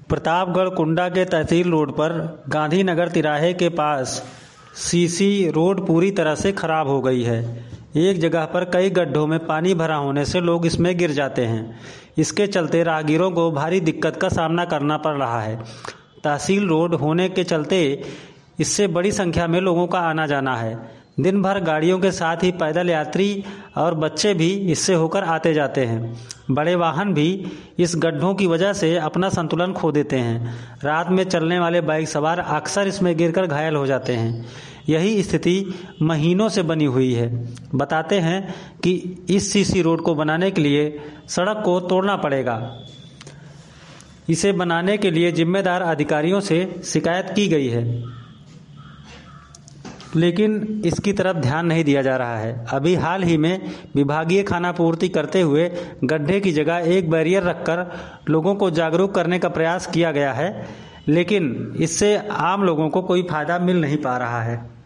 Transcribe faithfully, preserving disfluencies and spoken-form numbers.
प्रतापगढ़ कुंडा के तहसील रोड पर गांधीनगर तिराहे के पास सीसी रोड पूरी तरह से खराब हो गई है। एक जगह पर कई गड्ढों में पानी भरा होने से लोग इसमें गिर जाते हैं। इसके चलते राहगीरों को भारी दिक्कत का सामना करना पड़ रहा है। तहसील रोड होने के चलते इससे बड़ी संख्या में लोगों का आना जाना है। दिन भर गाड़ियों के साथ ही पैदल यात्री और बच्चे भी इससे होकर आते जाते हैं। बड़े वाहन भी इस गड्ढों की वजह से अपना संतुलन खो देते हैं। रात में चलने वाले बाइक सवार अक्सर इसमें गिरकर घायल हो जाते हैं। यही स्थिति महीनों से बनी हुई है। बताते हैं कि इस सीसी रोड को बनाने के लिए सड़क को तोड़ना पड़ेगा। इसे बनाने के लिए जिम्मेदार अधिकारियों से शिकायत की गई है, लेकिन इसकी तरफ ध्यान नहीं दिया जा रहा है। अभी हाल ही में विभागीय खानापूर्ति करते हुए गड्ढे की जगह एक बैरियर रखकर लोगों को जागरूक करने का प्रयास किया गया है, लेकिन इससे आम लोगों को कोई फायदा मिल नहीं पा रहा है।